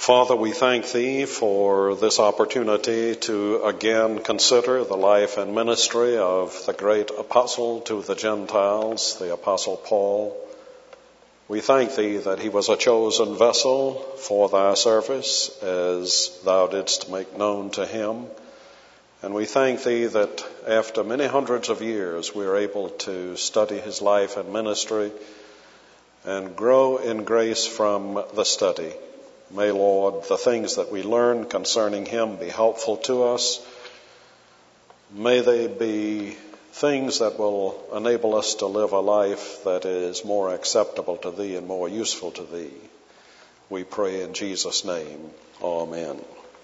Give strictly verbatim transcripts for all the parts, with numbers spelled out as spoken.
Father, we thank Thee for this opportunity to again consider the life and ministry of the great apostle to the Gentiles, the Apostle Paul. We thank Thee that he was a chosen vessel for Thy service, as Thou didst make known to him. And we thank Thee that after many hundreds of years we are able to study his life and ministry and grow in grace from the study. May, Lord, the things that we learn concerning him be helpful to us. May they be things that will enable us to live a life that is more acceptable to Thee and more useful to Thee. We pray in Jesus' name. Amen.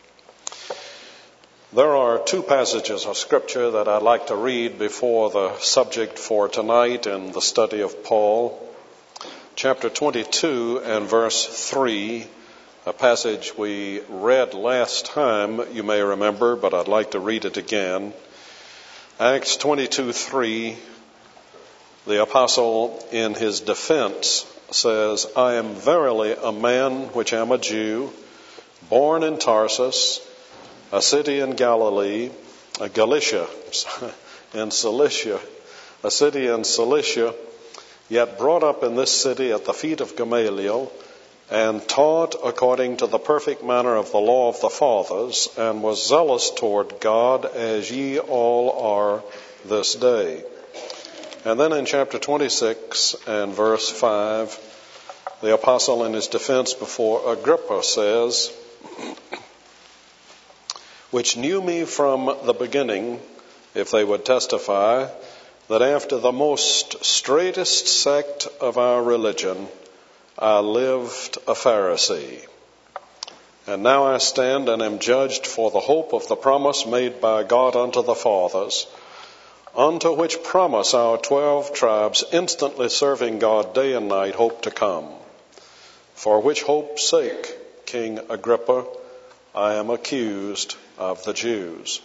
There are two passages of Scripture that I'd like to read before the subject for tonight in the study of Paul. Chapter twenty-two and verse three. A passage we read last time, you may remember, but I'd like to read it again. Acts twenty-two three, the apostle in his defense says, I am verily a man which am a Jew, born in Tarsus, a city in Galilee, a Galatia, in Cilicia, a city in Cilicia, yet brought up in this city at the feet of Gamaliel, and taught according to the perfect manner of the law of the fathers, and was zealous toward God, as ye all are this day. And then in chapter twenty-six and verse five, the apostle in his defense before Agrippa says, which knew me from the beginning, if they would testify, that after the most straightest sect of our religion, I lived a Pharisee. And now I stand and am judged for the hope of the promise made by God unto the fathers, unto which promise our twelve tribes, instantly serving God day and night, hope to come. For which hope's sake, King Agrippa, I am accused of the Jews.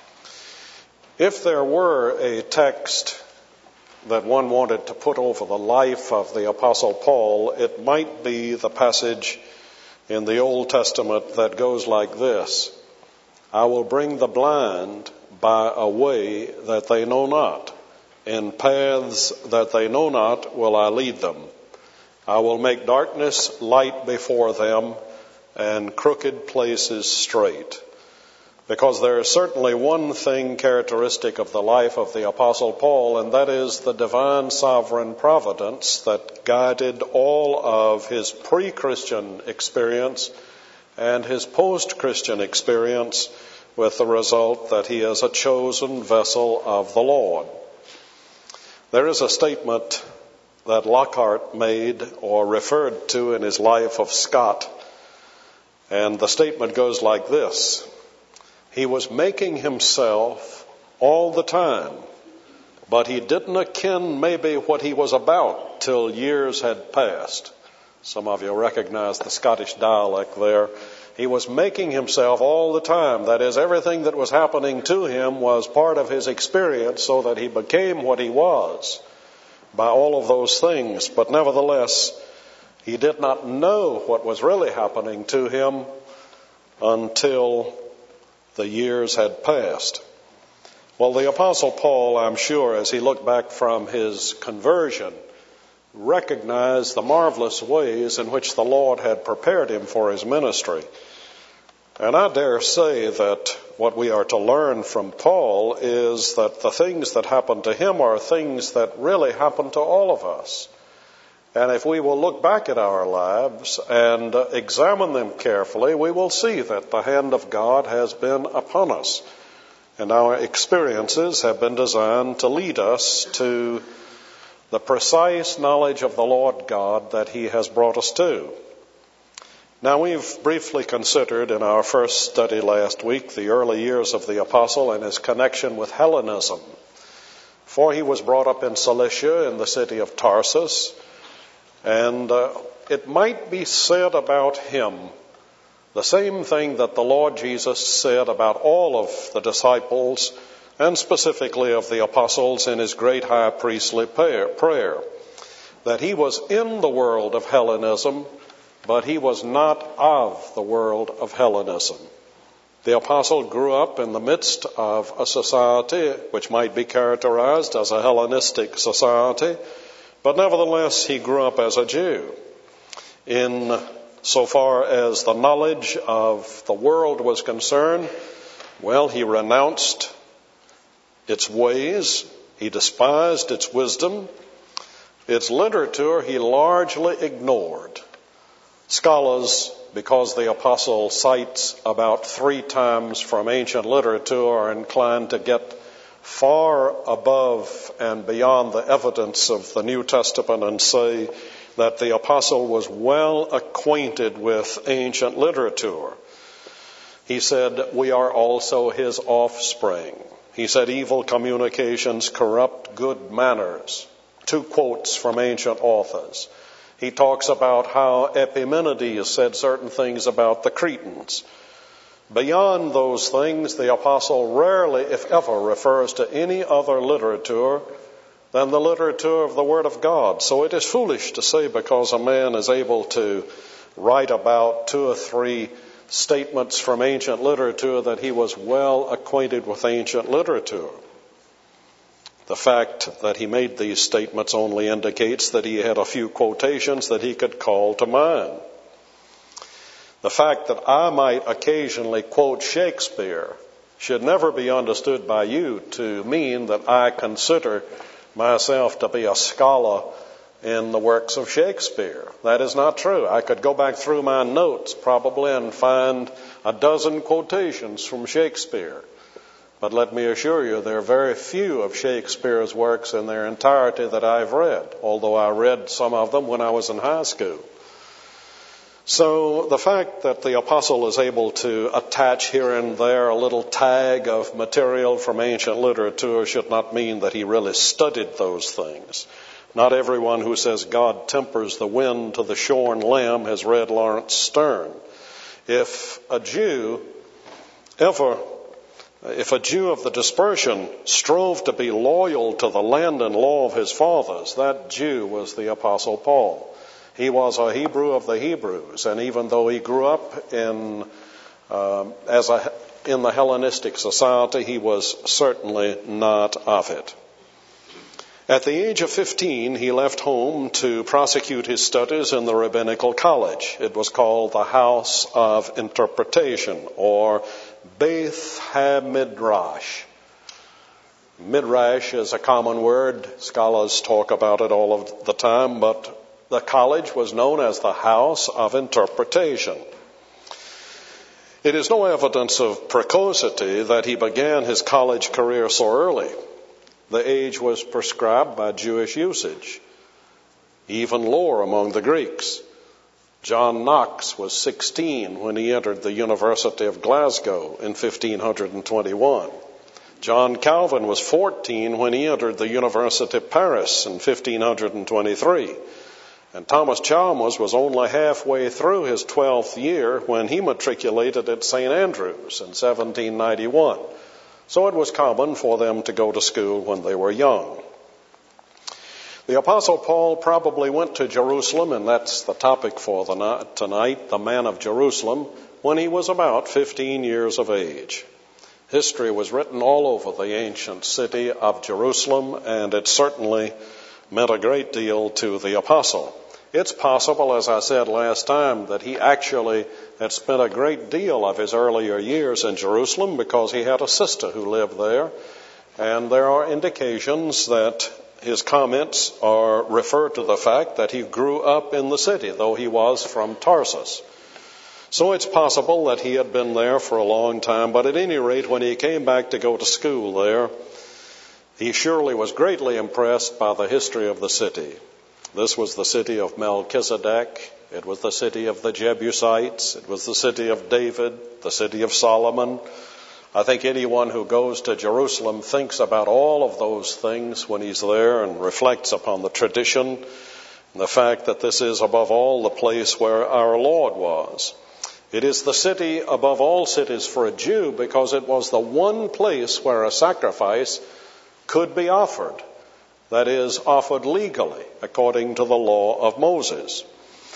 If there were a text that one wanted to put over the life of the Apostle Paul, it might be the passage in the Old Testament that goes like this: I will bring the blind by a way that they know not. In paths that they know not will I lead them. I will make darkness light before them, and crooked places straight. Because there is certainly one thing characteristic of the life of the Apostle Paul, and that is the divine sovereign providence that guided all of his pre-Christian experience and his post-Christian experience, with the result that he is a chosen vessel of the Lord. There is a statement that Lockhart made or referred to in his life of Scott, and the statement goes like this: he was making himself all the time, but he didn't ken maybe what he was about till years had passed. Some of you recognize the Scottish dialect there. He was making himself all the time. That is, everything that was happening to him was part of his experience, so that he became what he was by all of those things. But nevertheless, he did not know what was really happening to him until the years had passed. Well, the Apostle Paul, I'm sure, as he looked back from his conversion, recognized the marvelous ways in which the Lord had prepared him for his ministry. And I dare say that what we are to learn from Paul is that the things that happened to him are things that really happen to all of us. And if we will look back at our lives and examine them carefully, we will see that the hand of God has been upon us. And our experiences have been designed to lead us to the precise knowledge of the Lord God that He has brought us to. Now, we've briefly considered in our first study last week the early years of the apostle and his connection with Hellenism. For he was brought up in Cilicia, in the city of Tarsus, and uh, it might be said about him the same thing that the Lord Jesus said about all of the disciples, and specifically of the apostles in his great high priestly prayer, that he was in the world of Hellenism, but he was not of the world of Hellenism. The apostle grew up in the midst of a society which might be characterized as a Hellenistic society, but nevertheless he grew up as a Jew. In so far as the knowledge of the world was concerned, well, he renounced its ways, he despised its wisdom, its literature he largely ignored. Scholars, because the apostle cites about three times from ancient literature, are inclined to get far above and beyond the evidence of the New Testament and say that the apostle was well acquainted with ancient literature. He said, we are also his offspring. He said, evil communications corrupt good manners. Two quotes from ancient authors. He talks about how Epimenides said certain things about the Cretans. Beyond those things, the apostle rarely, if ever, refers to any other literature than the literature of the Word of God. So it is foolish to say because a man is able to write about two or three statements from ancient literature that he was well acquainted with ancient literature. The fact that he made these statements only indicates that he had a few quotations that he could call to mind. The fact that I might occasionally quote Shakespeare should never be understood by you to mean that I consider myself to be a scholar in the works of Shakespeare. That is not true. I could go back through my notes probably and find a dozen quotations from Shakespeare. But let me assure you, there are very few of Shakespeare's works in their entirety that I've read, although I read some of them when I was in high school. So the fact that the apostle is able to attach here and there a little tag of material from ancient literature should not mean that he really studied those things. Not everyone who says God tempers the wind to the shorn lamb has read Lawrence Sterne. If a Jew ever If a Jew of the dispersion strove to be loyal to the land and law of his fathers, that Jew was the Apostle Paul. He was a Hebrew of the Hebrews, and even though he grew up in um, as a in the Hellenistic society, he was certainly not of it. At the age of fifteen, he left home to prosecute his studies in the rabbinical college. It was called the House of Interpretation, or Beth HaMidrash. Midrash is a common word. Scholars talk about it all of the time, but the college was known as the House of Interpretation. It is no evidence of precocity that he began his college career so early. The age was prescribed by Jewish usage, even lower among the Greeks. John Knox was sixteen when he entered the University of Glasgow in fifteen twenty-one. John Calvin was fourteen when he entered the University of Paris in fifteen twenty-three. And Thomas Chalmers was only halfway through his twelfth year when he matriculated at Saint Andrews in seventeen ninety-one. So it was common for them to go to school when they were young. The Apostle Paul probably went to Jerusalem, and that's the topic for the night, tonight, the man of Jerusalem, when he was about fifteen years of age. History was written all over the ancient city of Jerusalem, and it certainly meant a great deal to the apostle. It's possible, as I said last time, that he actually had spent a great deal of his earlier years in Jerusalem because he had a sister who lived there, and there are indications that his comments are referred to the fact that he grew up in the city, though he was from Tarsus. So it's possible that he had been there for a long time, but at any rate, when he came back to go to school there, he surely was greatly impressed by the history of the city. This was the city of Melchizedek. It was the city of the Jebusites. It was the city of David, the city of Solomon. I think anyone who goes to Jerusalem thinks about all of those things when he's there and reflects upon the tradition and the fact that this is above all the place where our Lord was. It is the city above all cities for a Jew because it was the one place where a sacrifice could be offered, that is, offered legally according to the law of Moses.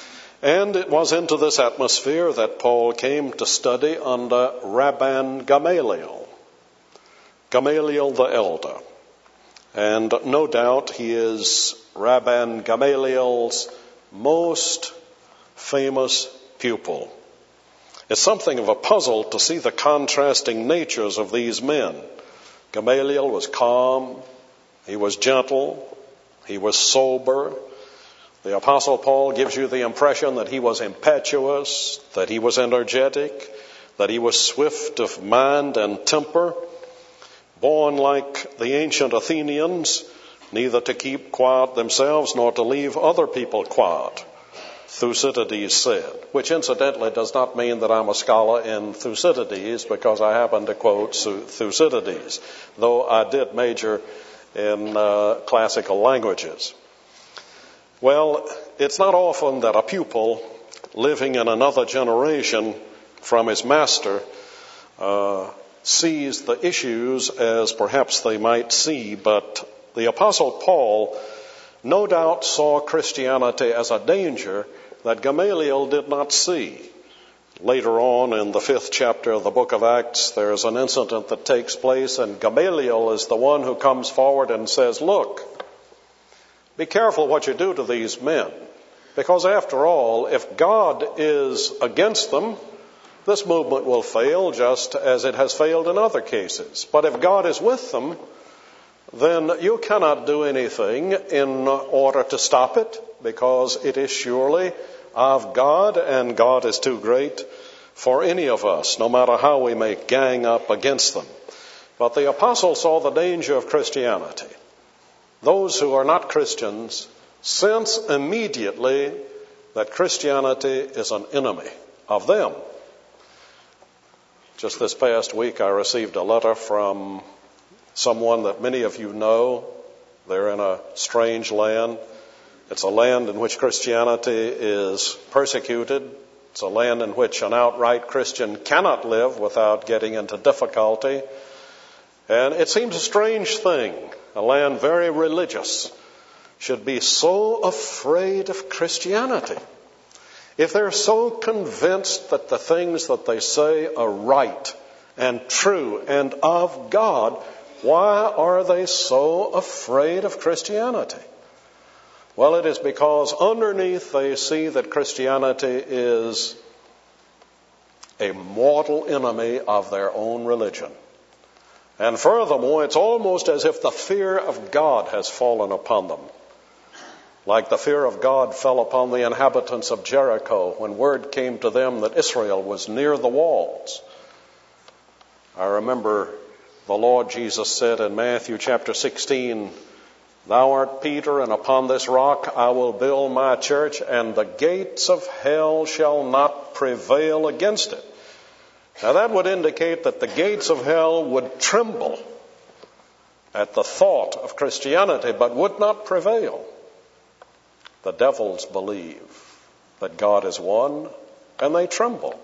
And it was into this atmosphere that Paul came to study under Rabban Gamaliel, Gamaliel the elder. And no doubt he is Rabban Gamaliel's most famous pupil. It's something of a puzzle to see the contrasting natures of these men. Gamaliel was calm, he was gentle, he was sober. The Apostle Paul gives you the impression that he was impetuous, that he was energetic, that he was swift of mind and temper, born like the ancient Athenians, neither to keep quiet themselves nor to leave other people quiet, Thucydides said, which incidentally does not mean that I'm a scholar in Thucydides because I happen to quote Thucydides, though I did major in uh, classical languages. Well, it's not often that a pupil living in another generation from his master uh, sees the issues as perhaps they might see, but the Apostle Paul no doubt saw Christianity as a danger that Gamaliel did not see. Later on in the fifth chapter of the book of Acts, there is an incident that takes place, and Gamaliel is the one who comes forward and says, look, be careful what you do to these men, because after all, if God is against them, this movement will fail just as it has failed in other cases. But if God is with them, then you cannot do anything in order to stop it, because it is surely of God, and God is too great for any of us, no matter how we may gang up against them. But the apostle saw the danger of Christianity. Those who are not Christians sense immediately that Christianity is an enemy of them. Just this past week, I received a letter from someone that many of you know. They're in a strange land. It's a land in which Christianity is persecuted. It's a land in which an outright Christian cannot live without getting into difficulty. And it seems a strange thing. A land very religious should be so afraid of Christianity. If they're so convinced that the things that they say are right and true and of God, why are they so afraid of Christianity? Well, it is because underneath they see that Christianity is a mortal enemy of their own religion. And furthermore, it's almost as if the fear of God has fallen upon them, like the fear of God fell upon the inhabitants of Jericho when word came to them that Israel was near the walls. I remember the Lord Jesus said in Matthew chapter sixteen, "Thou art Peter, and upon this rock I will build my church, and the gates of hell shall not prevail against it." Now that would indicate that the gates of hell would tremble at the thought of Christianity, but would not prevail. The devils believe that God is one, and they tremble.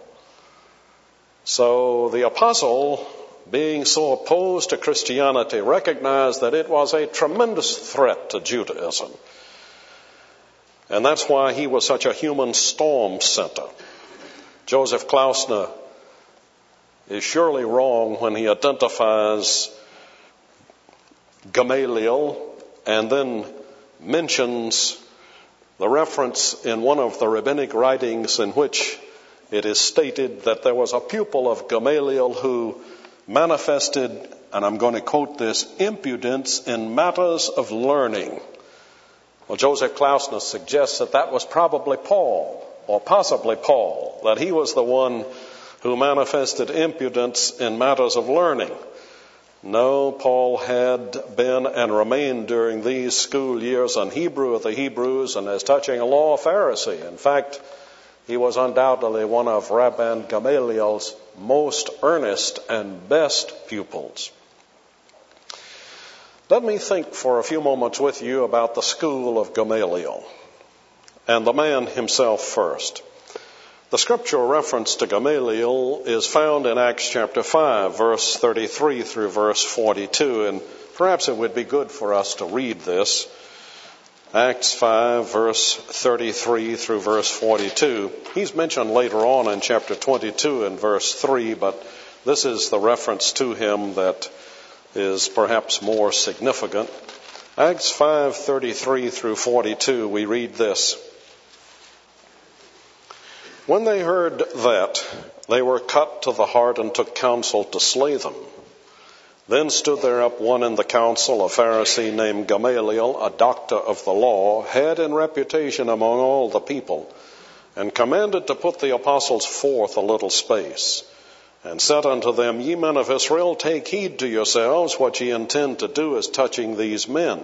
So the apostle, being so opposed to Christianity, recognized that it was a tremendous threat to Judaism. And that's why he was such a human storm center. Joseph Klausner is surely wrong when he identifies Gamaliel and then mentions the reference in one of the rabbinic writings in which it is stated that there was a pupil of Gamaliel who manifested, and I'm going to quote this, impudence in matters of learning. Well, Joseph Klausner suggests that that was probably Paul, or possibly Paul, that he was the one who manifested impudence in matters of learning. No, Paul had been and remained during these school years an Hebrew of the Hebrews, and as touching a law, a Pharisee. In fact, he was undoubtedly one of Rabban Gamaliel's most earnest and best pupils. Let me think for a few moments with you about the school of Gamaliel and the man himself first. The scriptural reference to Gamaliel is found in Acts chapter five, verse thirty-three through verse forty-two, and perhaps it would be good for us to read this. Acts five, verse thirty-three through verse forty-two. He's mentioned later on in chapter twenty-two and verse three, but this is the reference to him that is perhaps more significant. Acts five, thirty-three through forty-two, we read this. When they heard that, they were cut to the heart and took counsel to slay them. Then stood there up one in the council, a Pharisee named Gamaliel, a doctor of the law, head in reputation among all the people, and commanded to put the apostles forth a little space, and said unto them, Ye men of Israel, take heed to yourselves what ye intend to do as touching these men.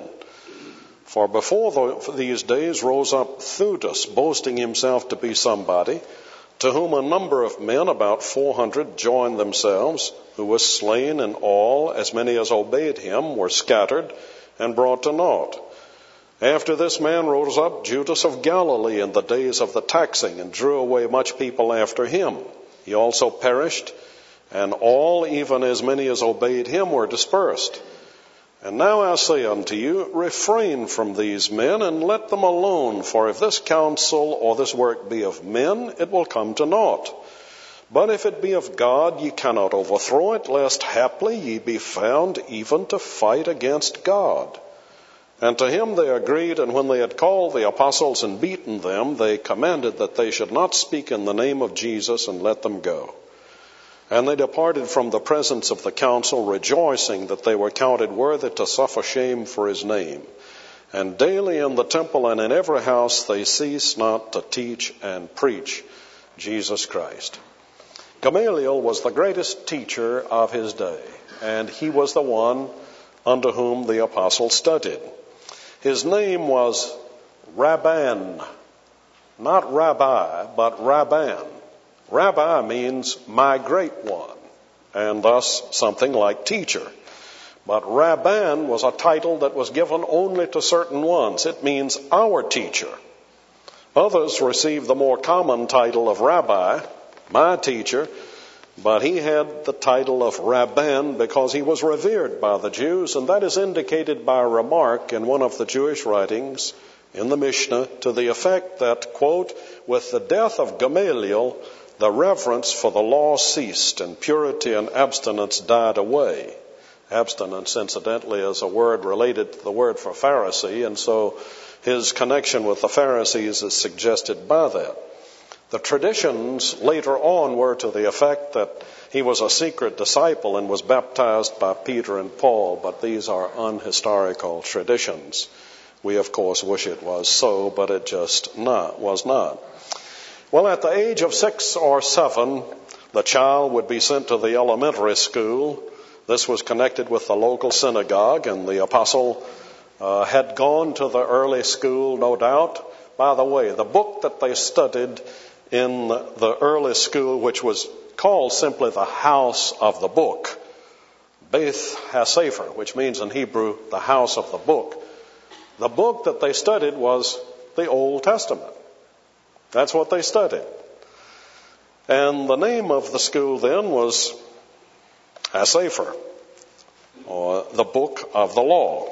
For before the, these days rose up Theudas, boasting himself to be somebody, to whom a number of men, about four hundred, joined themselves, who was slain, and all, as many as obeyed him, were scattered and brought to naught. After this man rose up Judas of Galilee in the days of the taxing, and drew away much people after him. He also perished, and all, even as many as obeyed him, were dispersed. And now I say unto you, refrain from these men, and let them alone, for if this counsel or this work be of men, it will come to naught. But if it be of God, ye cannot overthrow it, lest haply ye be found even to fight against God. And to him they agreed, and when they had called the apostles and beaten them, they commanded that they should not speak in the name of Jesus, and let them go. And they departed from the presence of the council, rejoicing that they were counted worthy to suffer shame for his name. And daily in the temple and in every house they ceased not to teach and preach Jesus Christ. Gamaliel was the greatest teacher of his day, and he was the one under whom the apostles studied. His name was Rabban, not Rabbi, but Rabban. Rabbi means my great one, and thus something like teacher. But Rabban was a title that was given only to certain ones. It means our teacher. Others received the more common title of Rabbi, my teacher, but he had the title of Rabban because he was revered by the Jews, and that is indicated by a remark in one of the Jewish writings in the Mishnah to the effect that, quote, with the death of Gamaliel, the reverence for the law ceased, and purity and abstinence died away. Abstinence, incidentally, is a word related to the word for Pharisee, and so his connection with the Pharisees is suggested by that. The traditions later on were to the effect that he was a secret disciple and was baptized by Peter and Paul, but these are unhistorical traditions. We, of course, wish it was so, but it just not, was not. Well, at the age of six or seven, the child would be sent to the elementary school. This was connected with the local synagogue, and the apostle uh, had gone to the early school, no doubt. By the way, the book that they studied in the early school, which was called simply the house of the book, Beth HaSefer, which means in Hebrew, the house of the book. The book that they studied was the Old Testament. That's what they studied. And the name of the school then was HaSefer, or the book of the law.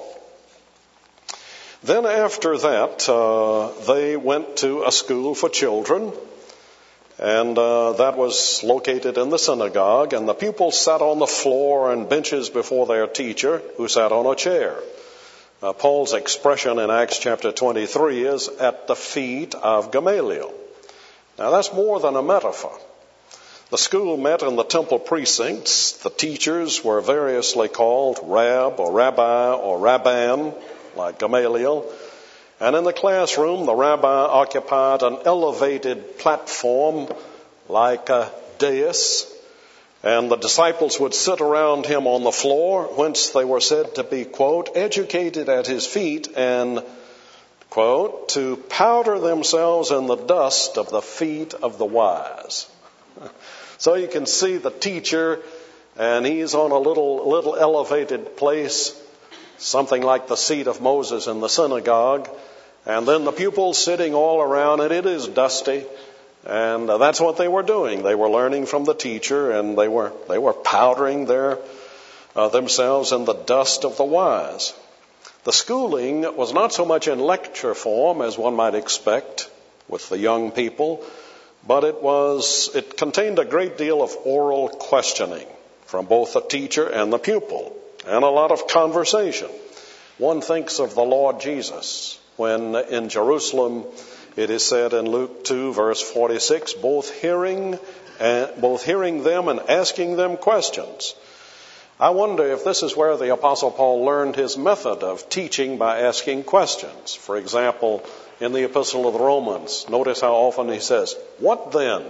Then after that, uh, they went to a school for children, and uh, that was located in the synagogue, and the pupils sat on the floor and benches before their teacher, who sat on a chair. Uh, Paul's expression in Acts chapter twenty-three is at the feet of Gamaliel. Now that's more than a metaphor. The school met in the temple precincts. The teachers were variously called Rab or Rabbi or Rabban, like Gamaliel. And in the classroom, the rabbi occupied an elevated platform like a dais, and the disciples would sit around him on the floor, whence they were said to be, quote, educated at his feet and, quote, to powder themselves in the dust of the feet of the wise. So you can see the teacher, and he's on a little, little elevated place, something like the seat of Moses in the synagogue, and then the pupils sitting all around it. It is dusty. And uh, that's what they were doing. They were learning from the teacher, and they were they were powdering their uh, themselves in the dust of the wise. The schooling was not so much in lecture form as one might expect with the young people, but it was, it contained a great deal of oral questioning from both the teacher and the pupil, and a lot of conversation. One thinks of the Lord Jesus when in Jerusalem it is said in Luke two verse forty-six, both hearing and both hearing them and asking them questions. I wonder if this is where the Apostle Paul learned his method of teaching by asking questions. For example, in the Epistle of the Romans, notice how often he says, "What then?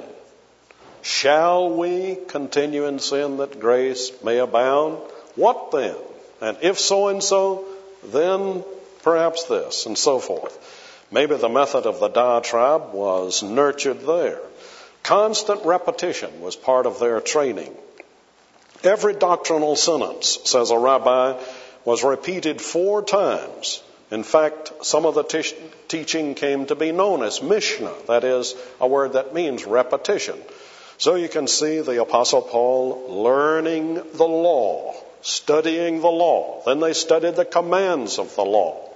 Shall we continue in sin that grace may abound? What then? And if so and so, then perhaps this," and so forth. Maybe the method of the diatribe was nurtured there. Constant repetition was part of their training. Every doctrinal sentence, says a rabbi, was repeated four times. In fact, some of the te- teaching came to be known as Mishnah, that is, a word that means repetition. So you can see the Apostle Paul learning the law, studying the law. Then they studied the commands of the law.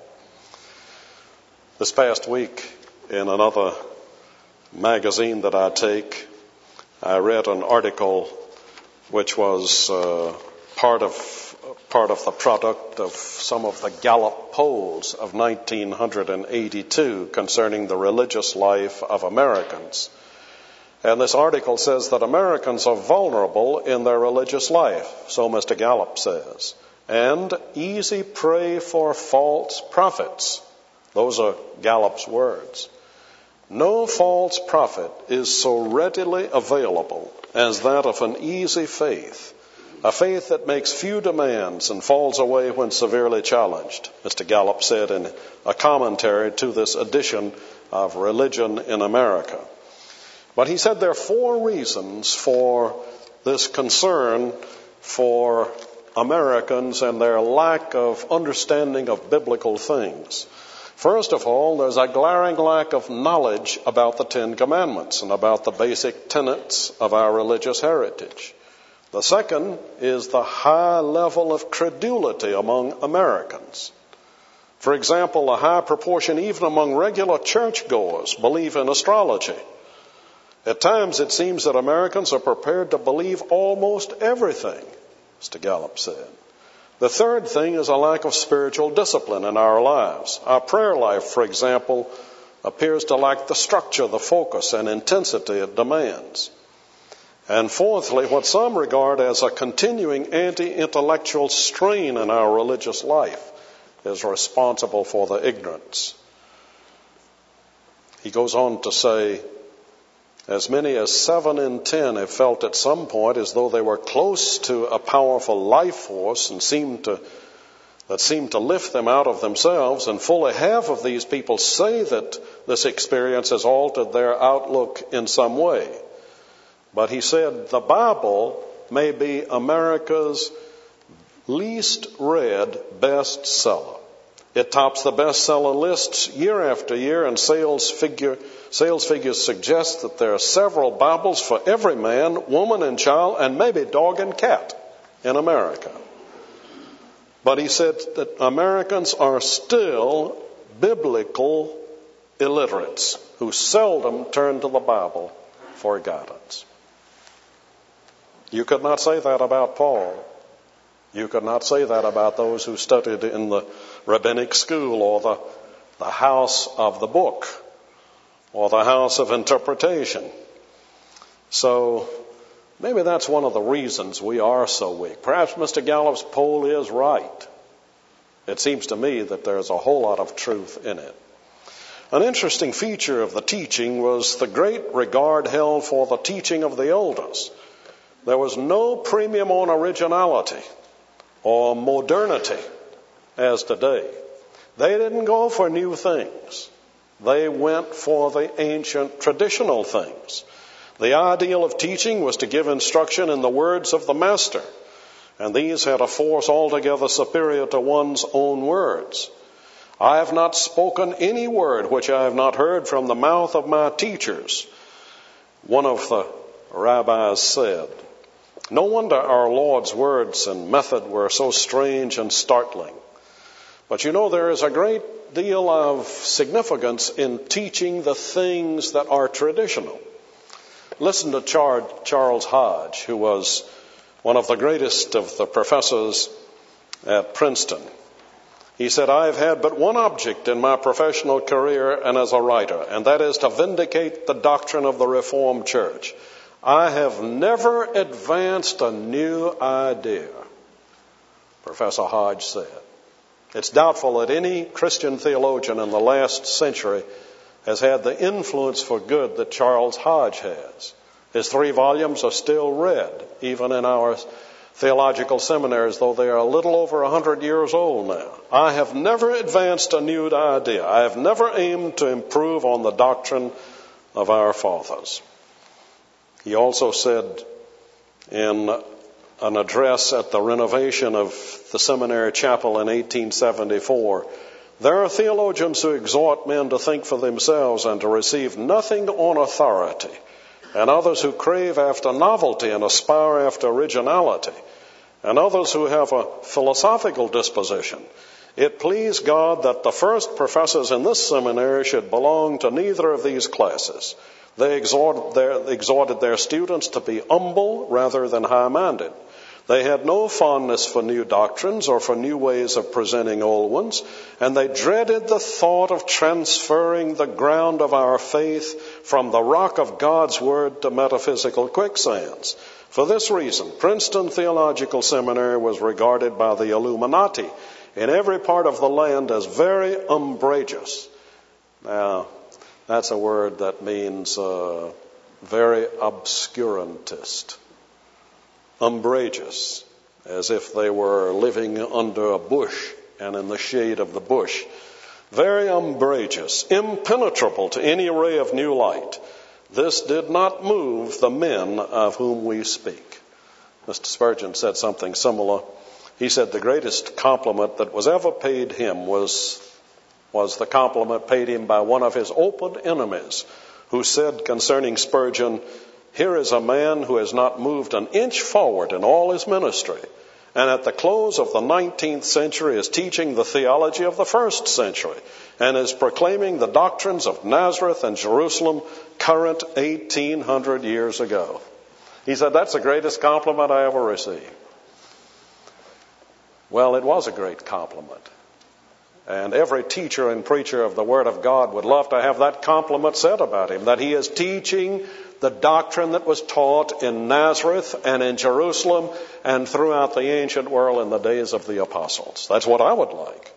This past week, in another magazine that I take, I read an article which was uh, part of part of the product of some of the Gallup polls of nineteen eighty-two concerning the religious life of Americans. And this article says that Americans are vulnerable in their religious life, so Mister Gallup says, and easy prey for false prophets. Those are Gallup's words. No false prophet is so readily available as that of an easy faith, a faith that makes few demands and falls away when severely challenged, Mister Gallup said in a commentary to this edition of Religion in America. But he said there are four reasons for this concern for Americans and their lack of understanding of biblical things. First of all, there's a glaring lack of knowledge about the Ten Commandments and about the basic tenets of our religious heritage. The second is the high level of credulity among Americans. For example, a high proportion, even among regular churchgoers, believe in astrology. At times, it seems that Americans are prepared to believe almost everything, Mister Gallup said. The third thing is a lack of spiritual discipline in our lives. Our prayer life, for example, appears to lack the structure, the focus, and intensity it demands. And fourthly, what some regard as a continuing anti-intellectual strain in our religious life is responsible for the ignorance. He goes on to say, as many as seven in ten have felt at some point as though they were close to a powerful life force and seemed to, that seemed to lift them out of themselves, and fully half of these people say that this experience has altered their outlook in some way. But he said the Bible may be America's least read bestseller. It tops the bestseller lists year after year, and sales figure Sales figures suggest that there are several Bibles for every man, woman, and child, and maybe dog and cat in America. But he said that Americans are still biblical illiterates who seldom turn to the Bible for guidance. You could not say that about Paul. You could not say that about those who studied in the rabbinic school or the, the house of the book, or the house of interpretation. So maybe that's one of the reasons we are so weak. Perhaps Mister Gallup's poll is right. It seems to me that there's a whole lot of truth in it. An interesting feature of the teaching was the great regard held for the teaching of the elders. There was no premium on originality or modernity as today. They didn't go for new things. They went for the ancient traditional things. The ideal of teaching was to give instruction in the words of the master, and these had a force altogether superior to one's own words. I have not spoken any word which I have not heard from the mouth of my teachers, one of the rabbis said. No wonder our Lord's words and method were so strange and startling. But you know, there is a great deal of significance in teaching the things that are traditional. Listen to Char- Charles Hodge, who was one of the greatest of the professors at Princeton. He said, "I have had but one object in my professional career and as a writer, and that is to vindicate the doctrine of the Reformed Church. I have never advanced a new idea," Professor Hodge said. It's doubtful that any Christian theologian in the last century has had the influence for good that Charles Hodge has. His three volumes are still read, even in our theological seminaries, though they are a little over a hundred years old now. I have never advanced a new idea. I have never aimed to improve on the doctrine of our fathers. He also said in an address at the renovation of the seminary chapel in eighteen seventy-four, "There are theologians who exhort men to think for themselves and to receive nothing on authority, and others who crave after novelty and aspire after originality, and others who have a philosophical disposition. It pleased God that the first professors in this seminary should belong to neither of these classes. They exhorted their, exhorted their students to be humble rather than high-minded. They had no fondness for new doctrines or for new ways of presenting old ones, and they dreaded the thought of transferring the ground of our faith from the rock of God's Word to metaphysical quicksands. For this reason, Princeton Theological Seminary was regarded by the Illuminati in every part of the land as very umbrageous." Now, that's a word that means uh, very obscurantist. Umbrageous, as if they were living under a bush and in the shade of the bush. Very umbrageous, impenetrable to any ray of new light. This did not move the men of whom we speak. Mister Spurgeon said something similar. He said the greatest compliment that was ever paid him was, was the compliment paid him by one of his open enemies, who said concerning Spurgeon, "Here is a man who has not moved an inch forward in all his ministry, and at the close of the nineteenth century is teaching the theology of the first century, and is proclaiming the doctrines of Nazareth and Jerusalem current eighteen hundred years ago." He said, "That's the greatest compliment I ever received." Well, it was a great compliment. And every teacher and preacher of the Word of God would love to have that compliment said about him, that he is teaching the doctrine that was taught in Nazareth and in Jerusalem and throughout the ancient world in the days of the apostles. That's what I would like.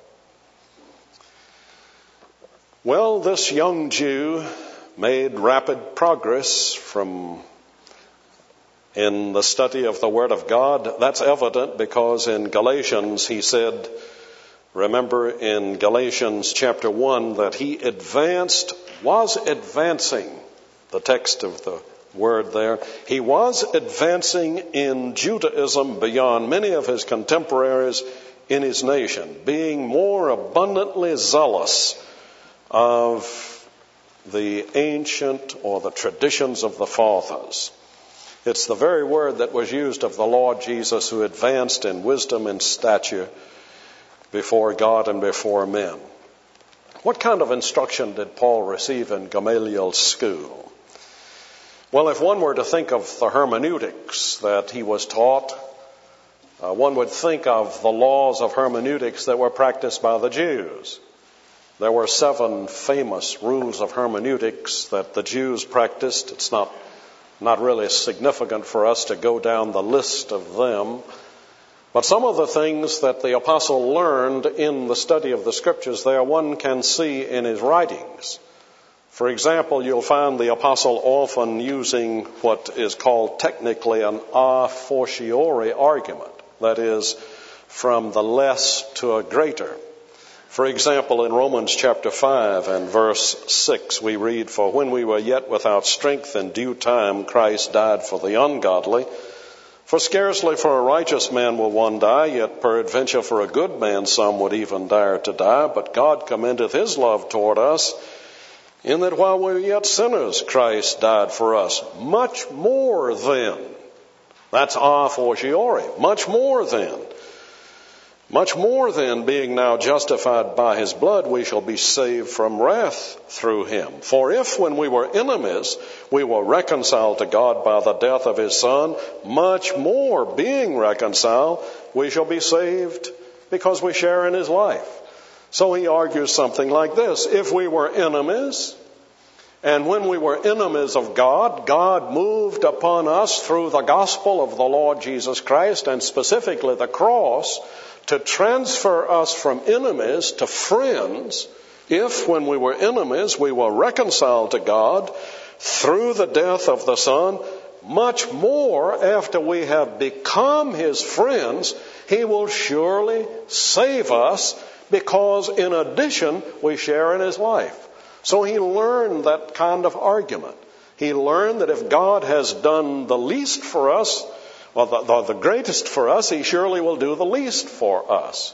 Well, this young Jew made rapid progress from in the study of the Word of God. That's evident because in Galatians he said, remember in Galatians chapter one, that he advanced, was advancing, the text of the word there, he was advancing in Judaism beyond many of his contemporaries in his nation, being more abundantly zealous of the ancient or the traditions of the fathers. It's the very word that was used of the Lord Jesus, who advanced in wisdom and stature before God and before men. What kind of instruction did Paul receive in Gamaliel's school? Well, if one were to think of the hermeneutics that he was taught, uh, one would think of the laws of hermeneutics that were practiced by the Jews. There were seven famous rules of hermeneutics that the Jews practiced. It's not, not really significant for us to go down the list of them. But some of the things that the apostle learned in the study of the scriptures there, one can see in his writings. For example, you'll find the apostle often using what is called technically an a fortiori argument. That is, from the less to a greater. For example, in Romans chapter five and verse six, we read, "For when we were yet without strength, in due time Christ died for the ungodly. For scarcely for a righteous man will one die, yet peradventure for a good man some would even dare to die. But God commendeth his love toward us, in that while we were yet sinners, Christ died for us. Much more then," that's a fortiori, much more then, Much more then, being now justified by his blood, we shall be saved from wrath through him. For if when we were enemies, we were reconciled to God by the death of his Son, much more being reconciled, we shall be saved because we share in his life. So he argues something like this. If we were enemies, and when we were enemies of God, God moved upon us through the gospel of the Lord Jesus Christ, and specifically the cross, to transfer us from enemies to friends. If, when we were enemies, we were reconciled to God through the death of the Son, much more after we have become his friends, he will surely save us, because in addition, we share in his life. So he learned that kind of argument. He learned that if God has done the least for us, or the, the, the greatest for us, he surely will do the least for us.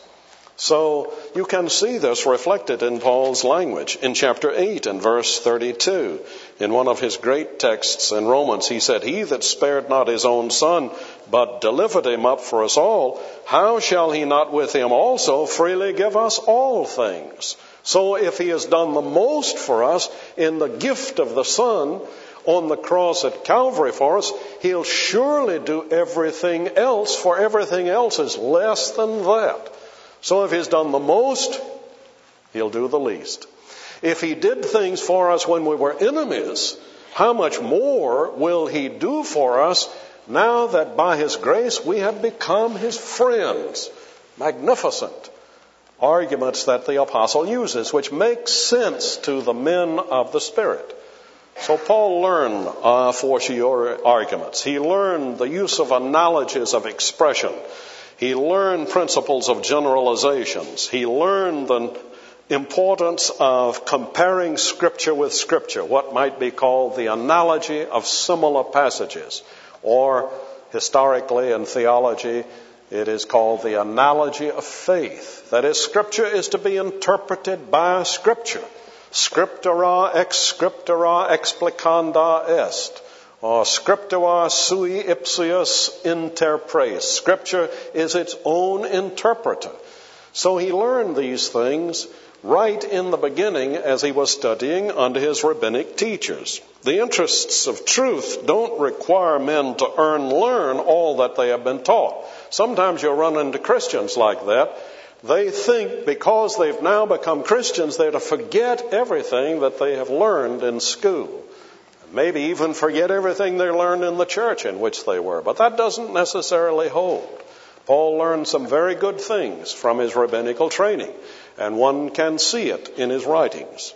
So you can see this reflected in Paul's language. In chapter eight and verse thirty-two, in one of his great texts in Romans, he said, "He that spared not his own Son, but delivered him up for us all, how shall he not with him also freely give us all things?" So if he has done the most for us in the gift of the Son on the cross at Calvary for us, he'll surely do everything else, for everything else is less than that. So if he's done the most, he'll do the least. If he did things for us when we were enemies, how much more will he do for us now that by his grace we have become his friends? Magnificent arguments that the apostle uses, which make sense to the men of the Spirit. So Paul learned uh, fortiori arguments. He learned the use of analogies of expression. He learned principles of generalizations. He learned the importance of comparing Scripture with Scripture, what might be called the analogy of similar passages, or historically in theology, it is called the analogy of faith. That is, Scripture is to be interpreted by Scripture. Scriptura ex scriptura explicanda est, or scriptura sui ipsius interpres. Scripture is its own interpreter. So he learned these things right in the beginning as he was studying under his rabbinic teachers. The interests of truth don't require men to earn, learn all that they have been taught. Sometimes you'll run into Christians like that. They think because they've now become Christians, they're to forget everything that they have learned in school. Maybe even forget everything they learned in the church in which they were. But that doesn't necessarily hold. Paul learned some very good things from his rabbinical training, and one can see it in his writings.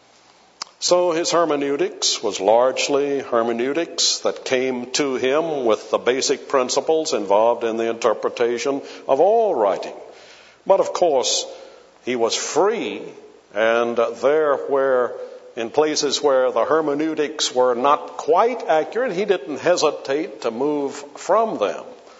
So his hermeneutics was largely hermeneutics that came to him with the basic principles involved in the interpretation of all writing. But of course, he was free, and there where, in places where the hermeneutics were not quite accurate, he didn't hesitate to move from them.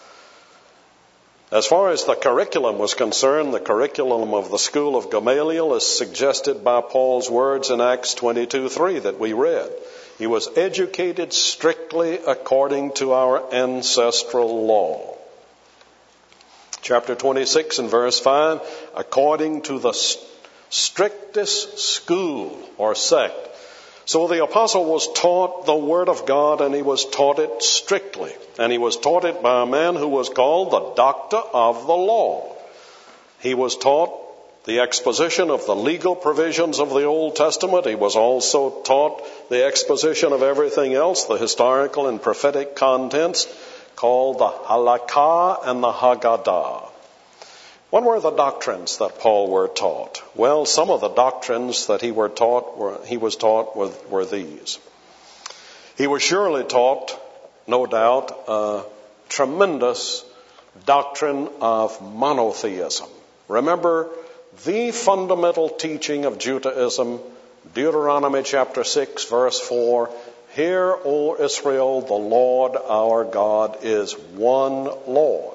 As far as the curriculum was concerned, the curriculum of the school of Gamaliel is suggested by Paul's words in Acts twenty-two three that we read. He was educated strictly according to our ancestral law. Chapter twenty-six and verse five, according to the strictest school or sect. So the apostle was taught the Word of God, and he was taught it strictly. And he was taught it by a man who was called the doctor of the law. He was taught the exposition of the legal provisions of the Old Testament. He was also taught the exposition of everything else, the historical and prophetic contents, called the Halakha and the Haggadah. What were the doctrines that Paul were taught? Well, some of the doctrines that he were taught were, he was taught were, were these. He was surely taught, no doubt, a tremendous doctrine of monotheism. Remember, the fundamental teaching of Judaism, Deuteronomy chapter six, verse four, "Hear, O Israel, the Lord our God is one Lord."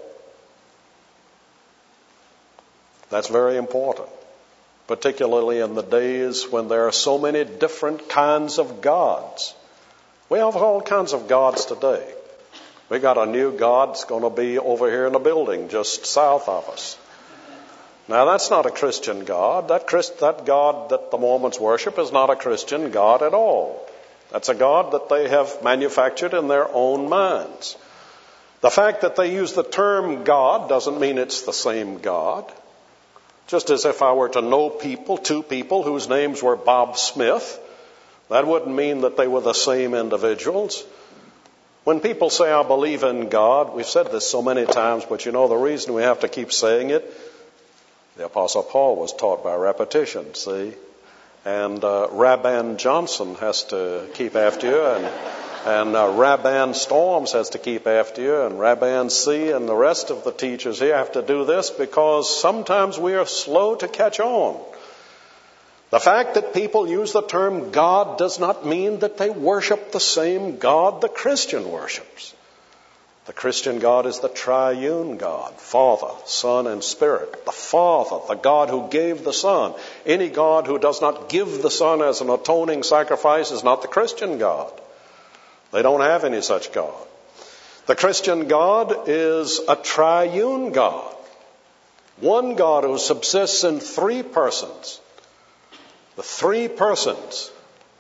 That's very important, particularly in the days when there are so many different kinds of gods. We have all kinds of gods today. We got a new god that's going to be over here in a building just south of us. Now, that's not a Christian God. That, Christ, that God that the Mormons worship is not a Christian God at all. That's a God that they have manufactured in their own minds. The fact that they use the term God doesn't mean it's the same God. Just as if I were to know people, two people whose names were Bob Smith, that wouldn't mean that they were the same individuals. When people say, I believe in God, we've said this so many times, but you know the reason we have to keep saying it? The Apostle Paul was taught by repetition, see? And uh, Rabban Johnson has to keep after you, and, and uh, Rabban Storms has to keep after you, and Rabban C. and the rest of the teachers here have to do this because sometimes we are slow to catch on. The fact that people use the term God does not mean that they worship the same God the Christian worships. The Christian God is the triune God, Father, Son, and Spirit. The Father, the God who gave the Son. Any God who does not give the Son as an atoning sacrifice is not the Christian God. They don't have any such God. The Christian God is a triune God. One God who subsists in three persons. The three persons.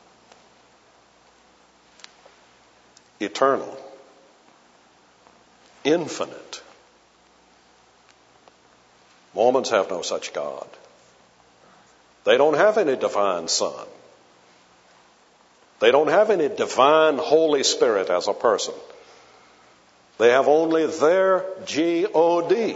Eternal. Infinite. Mormons have no such God. They don't have any divine Son. They don't have any divine Holy Spirit as a person. They have only their G O D,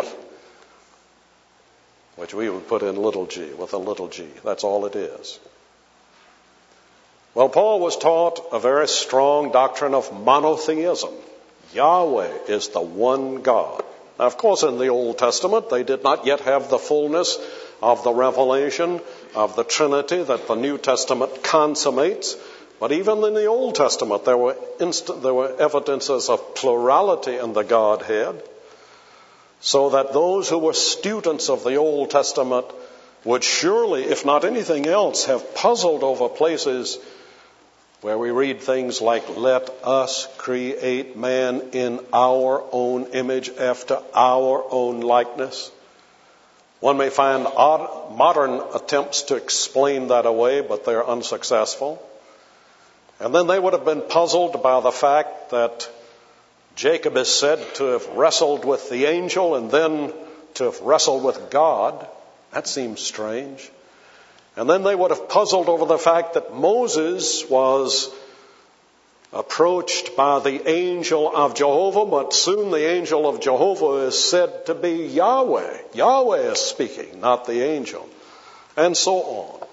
which we would put in little g, with a little g. That's all it is. Well, Paul was taught a very strong doctrine of monotheism. Yahweh is the one God. Now, of course, in the Old Testament, they did not yet have the fullness of the revelation of the Trinity that the New Testament consummates. But even in the Old Testament, there were instant, there were evidences of plurality in the Godhead, so that those who were students of the Old Testament would surely, if not anything else, have puzzled over places where we read things like, let us create man in our own image after our own likeness. One may find odd, modern attempts to explain that away, but they're unsuccessful. And then they would have been puzzled by the fact that Jacob is said to have wrestled with the angel and then to have wrestled with God. That seems strange. And then they would have puzzled over the fact that Moses was approached by the angel of Jehovah, but soon the angel of Jehovah is said to be Yahweh. Yahweh is speaking, not the angel. And so on.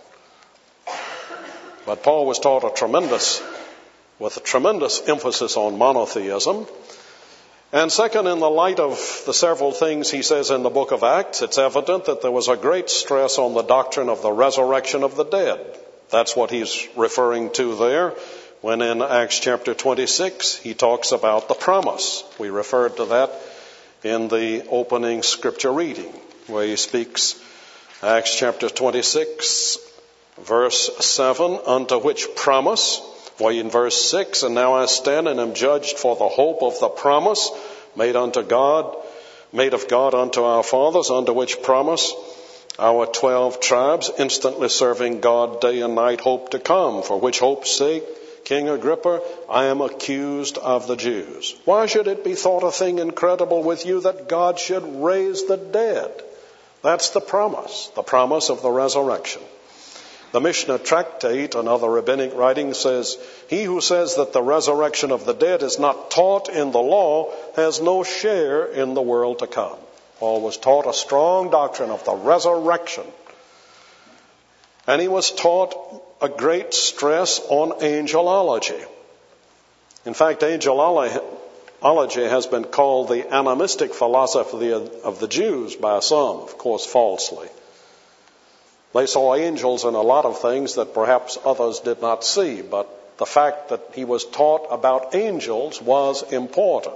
But Paul was taught a tremendous, with a tremendous emphasis on monotheism. And second, in the light of the several things he says in the book of Acts, it's evident that there was a great stress on the doctrine of the resurrection of the dead. That's what he's referring to there when in Acts chapter twenty-six he talks about the promise. We referred to that in the opening scripture reading where he speaks, Acts chapter twenty-six, verse seven, unto which promise, for in verse six, and now I stand and am judged for the hope of the promise made unto God, made of God unto our fathers, unto which promise our twelve tribes, instantly serving God day and night, hope to come, for which hope's sake, King Agrippa, I am accused of the Jews. Why should it be thought a thing incredible with you that God should raise the dead? That's the promise, the promise of the resurrection. The Mishnah Tractate, another rabbinic writing, says, he who says that the resurrection of the dead is not taught in the law has no share in the world to come. Paul was taught a strong doctrine of the resurrection. And he was taught a great stress on angelology. In fact, angelology has been called the animistic philosophy of the Jews by some, of course falsely. They saw angels in a lot of things that perhaps others did not see, but the fact that he was taught about angels was important.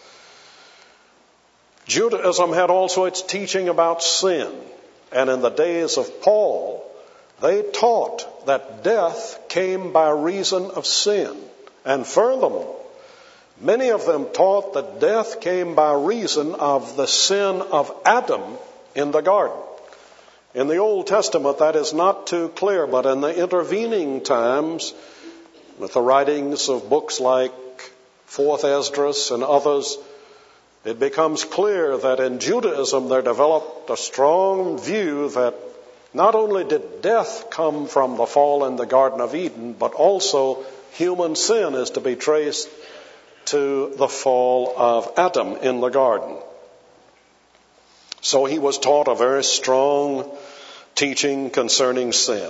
Judaism had also its teaching about sin, and in the days of Paul, they taught that death came by reason of sin. And furthermore, many of them taught that death came by reason of the sin of Adam in the garden. In the Old Testament, that is not too clear, but in the intervening times, with the writings of books like Fourth Esdras and others, it becomes clear that in Judaism there developed a strong view that not only did death come from the fall in the Garden of Eden, but also human sin is to be traced to the fall of Adam in the garden. So he was taught a very strong teaching concerning sin.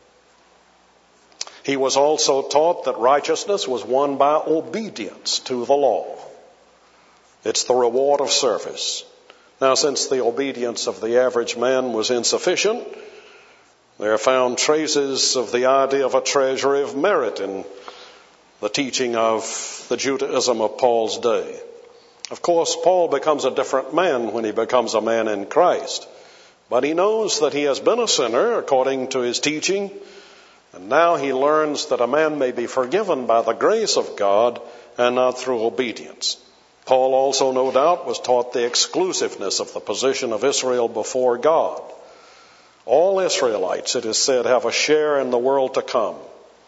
He was also taught that righteousness was won by obedience to the law. It's the reward of service. Now, since the obedience of the average man was insufficient, there are found traces of the idea of a treasury of merit in the teaching of the Judaism of Paul's day. Of course, Paul becomes a different man when he becomes a man in Christ. But he knows that he has been a sinner according to his teaching, and now he learns that a man may be forgiven by the grace of God and not through obedience. Paul also, no doubt, was taught the exclusiveness of the position of Israel before God. All Israelites, it is said, have a share in the world to come.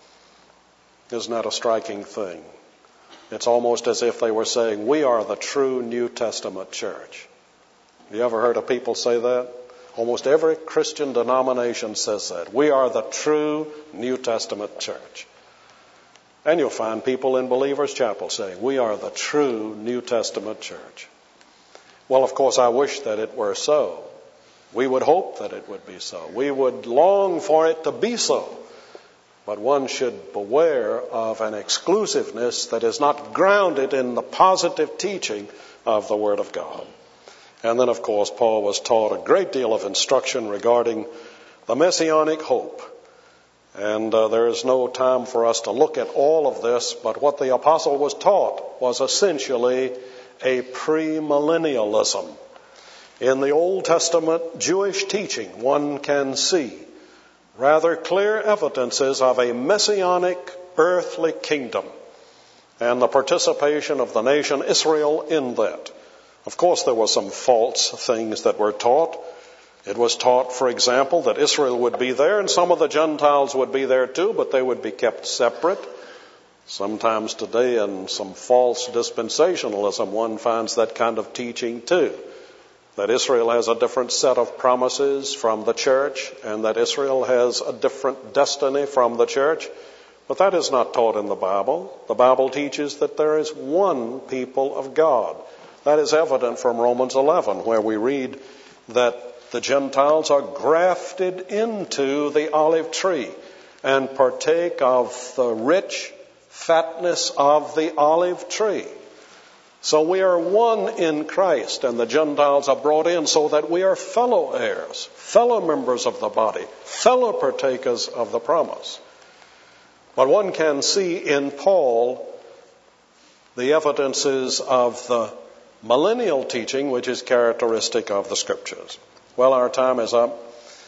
Isn't that a striking thing? It's almost as if they were saying, we are the true New Testament church. You ever heard of people say that? Almost every Christian denomination says that. We are the true New Testament church. And you'll find people in Believers' Chapel saying, we are the true New Testament church. Well, of course, I wish that it were so. We would hope that it would be so. We would long for it to be so. But one should beware of an exclusiveness that is not grounded in the positive teaching of the Word of God. And then, of course, Paul was taught a great deal of instruction regarding the messianic hope. And uh, there is no time for us to look at all of this, but what the apostle was taught was essentially a premillennialism. In the Old Testament Jewish teaching, one can see rather clear evidences of a messianic earthly kingdom and the participation of the nation Israel in that. Of course, there were some false things that were taught. It was taught, for example, that Israel would be there and some of the Gentiles would be there too, but they would be kept separate. Sometimes today in some false dispensationalism, one finds that kind of teaching too. That Israel has a different set of promises from the church and that Israel has a different destiny from the church. But that is not taught in the Bible. The Bible teaches that there is one people of God. That is evident from Romans eleven, where we read that the Gentiles are grafted into the olive tree and partake of the rich fatness of the olive tree. So we are one in Christ, and the Gentiles are brought in so that we are fellow heirs, fellow members of the body, fellow partakers of the promise. But one can see in Paul the evidences of the millennial teaching which is characteristic of the Scriptures. Well, our time is up.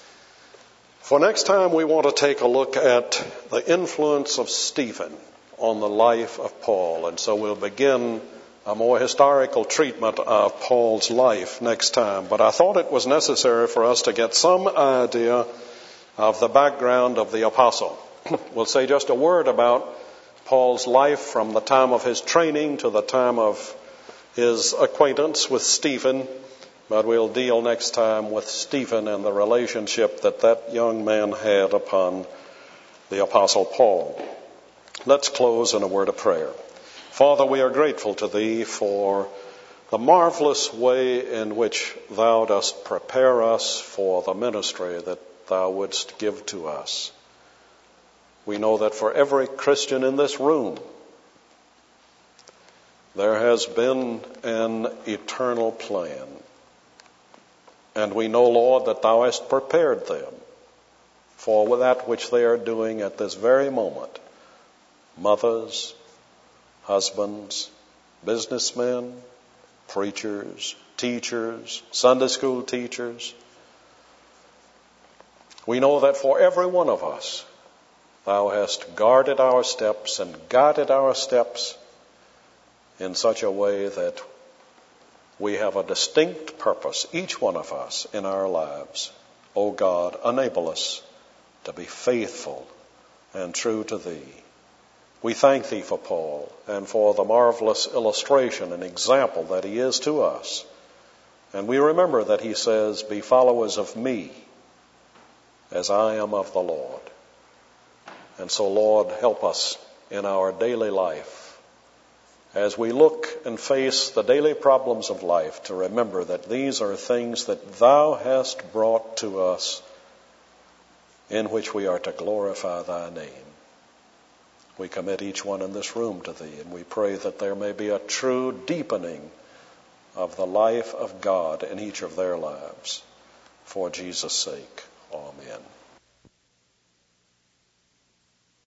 For next time, we want to take a look at the influence of Stephen on the life of Paul. And so we'll begin a more historical treatment of Paul's life next time. But I thought it was necessary for us to get some idea of the background of the apostle. We'll say just a word about Paul's life from the time of his training to the time of his acquaintance with Stephen. But we'll deal next time with Stephen and the relationship that that young man had upon the apostle Paul. Let's close in a word of prayer. Father, we are grateful to Thee for the marvelous way in which Thou dost prepare us for the ministry that Thou wouldst give to us. We know that for every Christian in this room, there has been an eternal plan. And we know, Lord, that Thou hast prepared them for that which they are doing at this very moment. Mothers, husbands, businessmen, preachers, teachers, Sunday school teachers. We know that for every one of us, Thou hast guarded our steps and guided our steps in such a way that we have a distinct purpose, each one of us, in our lives. O God, enable us to be faithful and true to Thee. We thank Thee for Paul and for the marvelous illustration and example that he is to us. And we remember that he says, be followers of me as I am of the Lord. And so, Lord, help us in our daily life as we look and face the daily problems of life to remember that these are things that Thou hast brought to us in which we are to glorify Thy name. We commit each one in this room to Thee, and we pray that there may be a true deepening of the life of God in each of their lives. For Jesus' sake, amen.